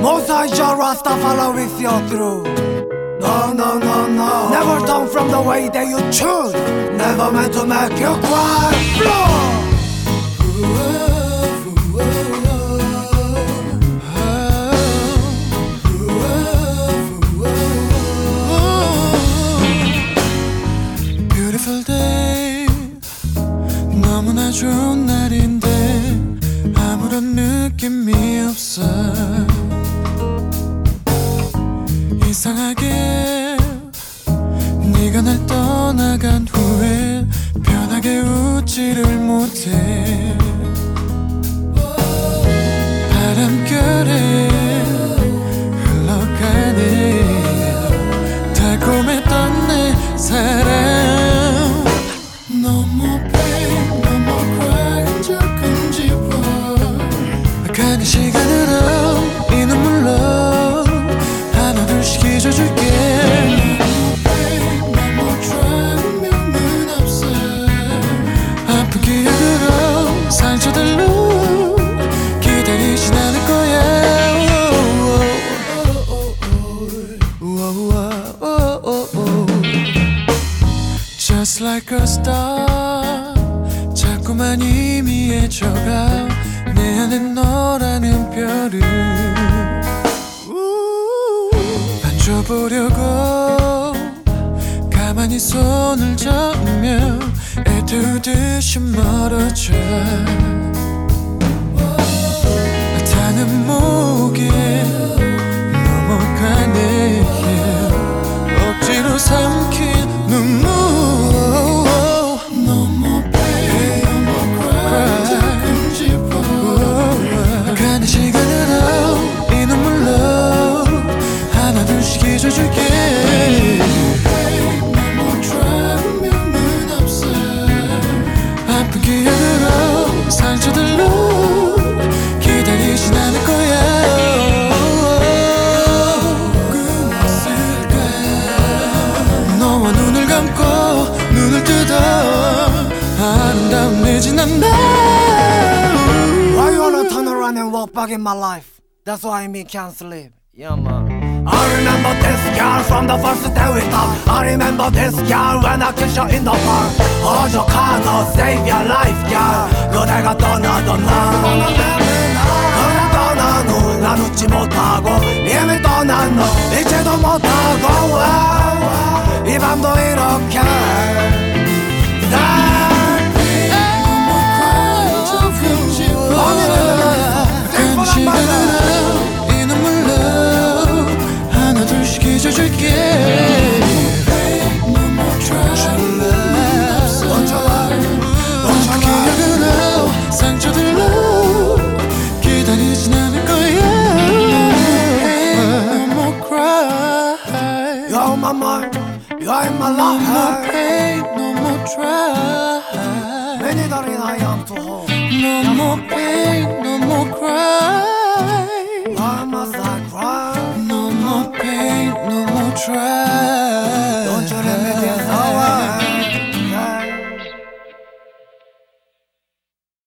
Outside your Rasta follow with you through. No, no, no, no. Never turn from the way that you choose. Never meant to make you cry. Beautiful day. 너무나 좋은 날인데 아무런 느낌이 없어. 이상하게 네가 날 떠나간 후에 편하게 웃지를 못해. 바람결에 흘러가네 달콤했던 내 사랑. No more pain, no more cry. 조금 지워 가는 시간으로 이 눈물로 하나 둘씩 잊어줄게. No more pain, no more try. 운명은 없어. 아픈 기억으로 상처들로 기다리진 않을 거야. Just like a star 자꾸만 희미해져가 내 안에 너라는 별을 만져보려고 가만히 손을 잡으면 애두듯이 멀어져. 타는 목에 넘어가네 억지로 삼킨 눈물. No more pain, no more cry. 조금 지워 가는 시간으로 이 눈물로 하나 둘씩 잊어줄게. No more try. 운명은 없어. 아픈 기억으로 상처들로 기다리진 않을 거야. 끝났을까. 너와 눈을 감고 눈을 뜯어 아름다운 내 지난 날. Why you wanna turn around and walk back in my life? That's why me can't sleep. Yeah, man. I remember this girl from the first day we talked. I remember this girl when I kissed her in the park. 어적하다 save your life girl. 그대가 떠나던 날 그대 떠난 후 난 웃지 못하고 이미 떠난 너 잊지도 못하고 이 밤도 이렇게 그 시간으로 이 눈물로 하나 둘씩 잊어줄게. No more try. 기억으로 상처들로 기다리진 않을 거야. No more cry. You're my mind, you're in my life. No more pain, no more try. Many darling I am to hold. No more pain, no more cry. Why must I cry? No more pain, no more try.